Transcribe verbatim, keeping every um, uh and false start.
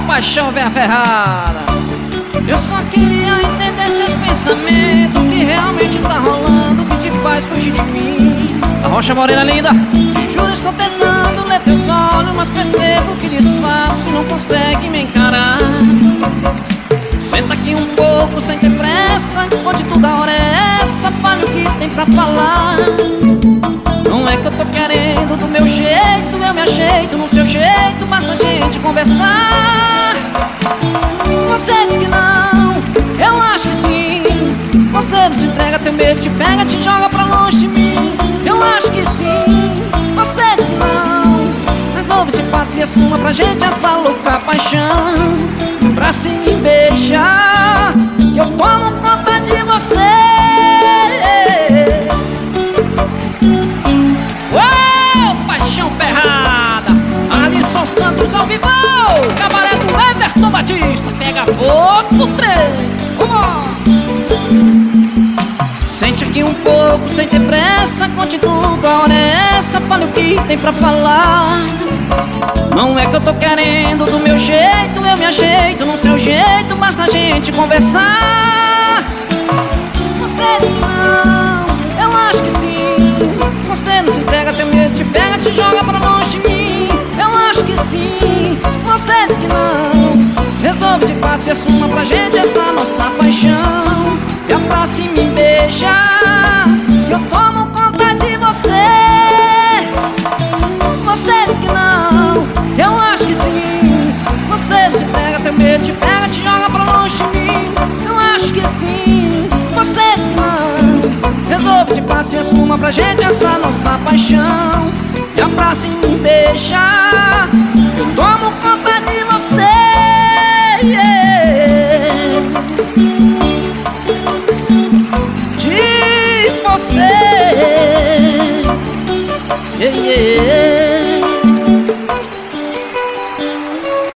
paixão vem ferrada. Eu só queria entender seus pensamentos, o que realmente tá rolando, o que te faz fugir de mim. A rocha morena linda, te juro estou tentando ler teus olhos, mas percebo que disfarço e não consegue me encarar. Senta aqui um pouco sem ter pressa, onde toda hora é essa, fale o que tem pra falar. Não é que eu tô querendo do meu jeito, eu me ajeito no seu jeito, basta a gente conversar. Você diz que não, eu acho que sim. Você não se entrega, teu medo te pega, te joga pra longe de mim. Eu acho que sim, você diz que não. Resolve se passa e assuma pra gente essa louca paixão. Pra se me beijar, que eu tomo conta de você. Uou, paixão ferrada. Alisson Santos ao vivo, cabaré do Everton Batista. Pega fogo no trem. Vamos! Sente aqui um pouco sem ter pressa, conte tudo, a hora é essa, fale o que tem pra falar. Não é que eu tô querendo do meu jeito, eu me ajeito no seu jeito, basta a gente conversar. Você diz que não, eu acho que sim. Você não se entrega, teu medo te pega, te joga pra longe de mim. Eu acho que sim, você diz que não. Resolve se passa e assuma pra gente essa nossa paixão. E aproxime e me beija, que eu tomo conta de você. Você diz que não, eu acho que sim. Você se pega, teu medo te pega, te joga pra longe de mim. Eu acho que sim, você diz que não. Resolve se passa e assuma pra gente essa nossa paixão. E abraça e me beija, eu tomo conta de você. Yeah. De você. Yeah, yeah.